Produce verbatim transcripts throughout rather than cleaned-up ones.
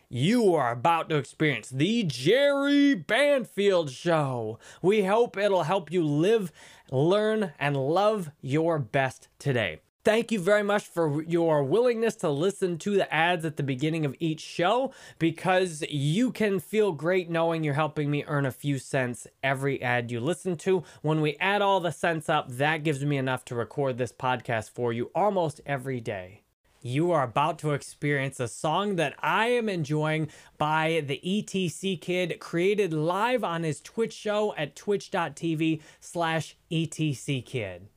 You are about to experience the Jerry Banfield Show. We hope it'll help you live, learn, and love your best today. Thank you very much for your willingness to listen to the ads at the beginning of each show, because you can feel great knowing you're helping me earn a few cents every ad you listen to. When we add all the cents up, that gives me enough to record this podcast for you almost every day. You are about to experience a song that I am enjoying by the E T C Kid, created live on his Twitch show at twitch.tv slash ETC Kid.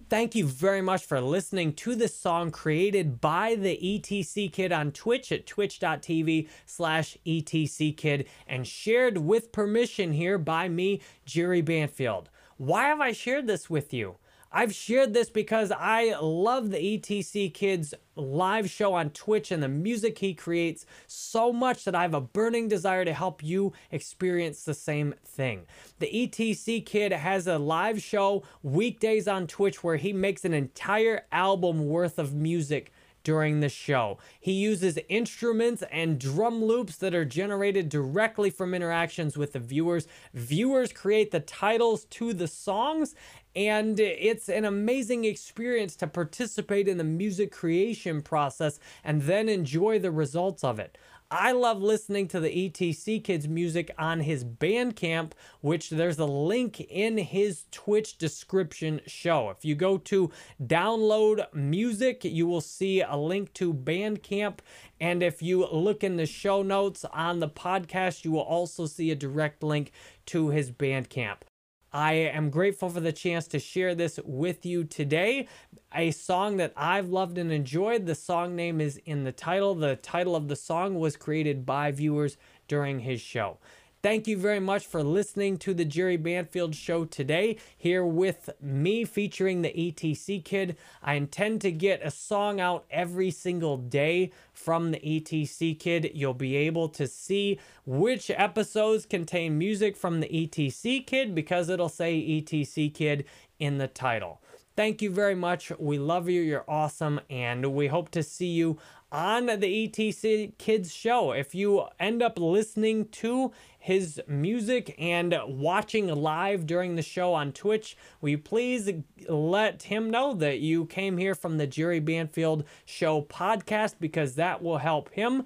Thank you very much for listening to this song created by the E T C Kid on Twitch at twitch.tv slash ETCKid and shared with permission here by me, Jerry Banfield. Why have I shared this with you? I've shared this because I love the E T C Kid's live show on Twitch and the music he creates so much that I have a burning desire to help you experience the same thing. The E T C Kid has a live show weekdays on Twitch where he makes an entire album worth of music during the show. He uses instruments and drum loops that are generated directly from interactions with the viewers. Viewers create the titles to the songs, and it's an amazing experience to participate in the music creation process and then enjoy the results of it. I love listening to the E T C Kid's music on his Bandcamp, which there's a link in his Twitch description show. If you go to download music, you will see a link to Bandcamp. And if you look in the show notes on the podcast, you will also see a direct link to his Bandcamp. I am grateful for the chance to share this with you today. A song that I've loved and enjoyed. The song name is in the title. The title of the song was created by viewers during his show. Thank you very much for listening to the Jerry Banfield Show today, here with me featuring the E T C Kid. I intend to get a song out every single day from the E T C Kid. You'll be able to see which episodes contain music from the E T C Kid because it'll say E T C Kid in the title. Thank you very much. We love you. You're awesome. And we hope to see you on the E T C Kids show. If you end up listening to his music and watching live during the show on Twitch, will you please let him know that you came here from the Jerry Banfield Show podcast, because that will help him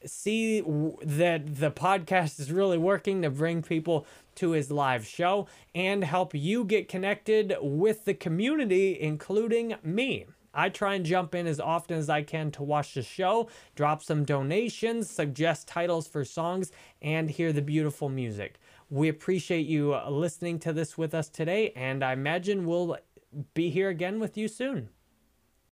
see that the podcast is really working to bring people to his live show and help you get connected with the community, including me. I try and jump in as often as I can to watch the show, drop some donations, suggest titles for songs, and hear the beautiful music. We appreciate you listening to this with us today, and I imagine we'll be here again with you soon.